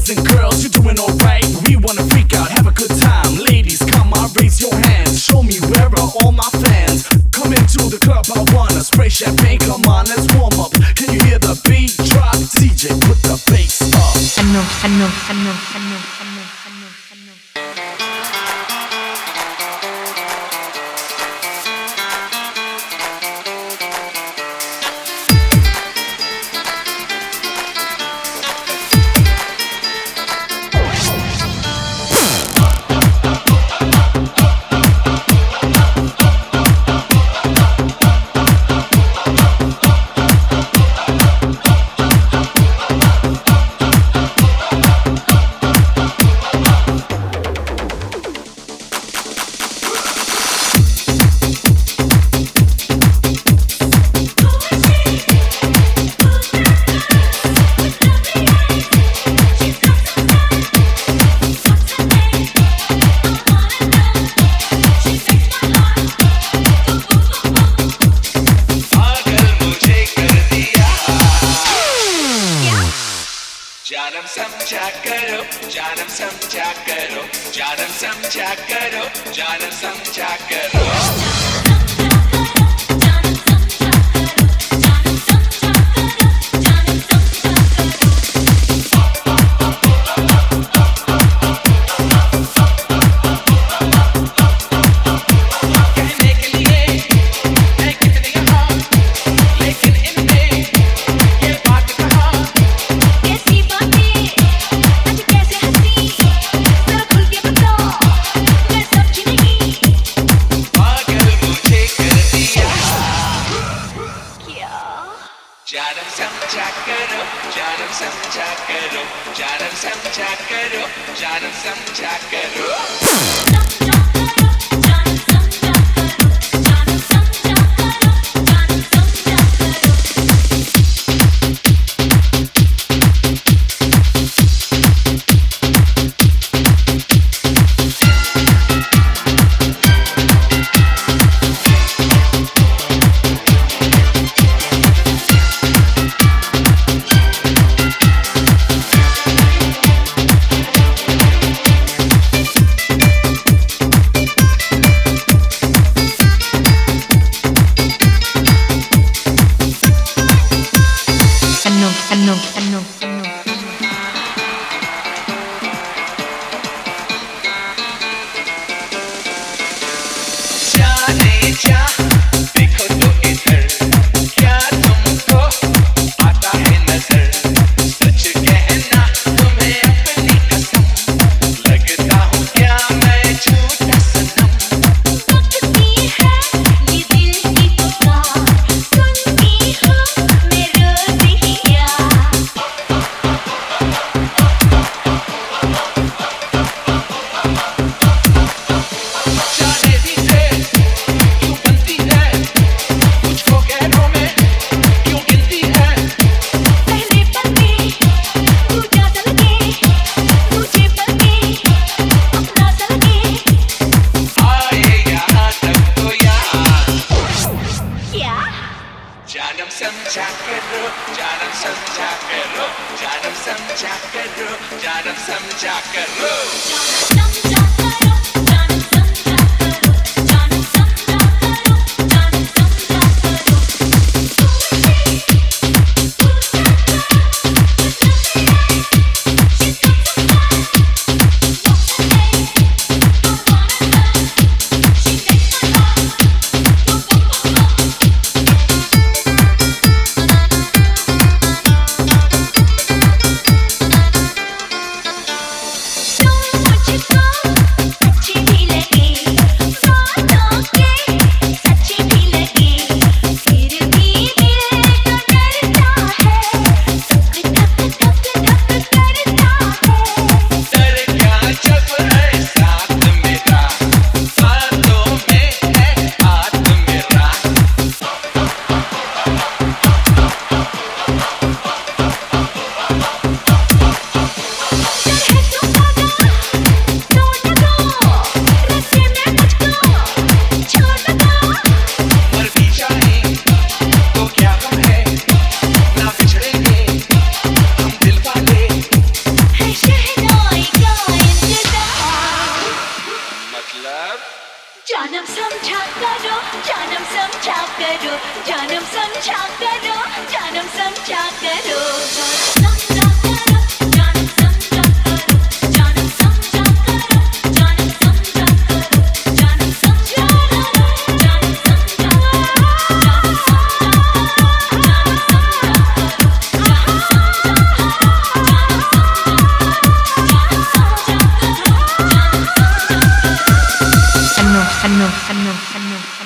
boys and girls, you're doing alright. We wanna freak out, have a good time. Ladies, come on, raise your hands. Show me where are all my fans. Come into the club, I wanna spray champagne. Come on, let's warm up. Can you hear the beat drop? DJ, put the bass up. I know. शहनाई का इंतजार मतलब जानम समझा करो जानम समझा करो जानम समझा करो जानम समझा करो समझा करो जानम समझा करो जानम समझा करो जानम समझा करो जानम समझा करो जानम समझा Hanno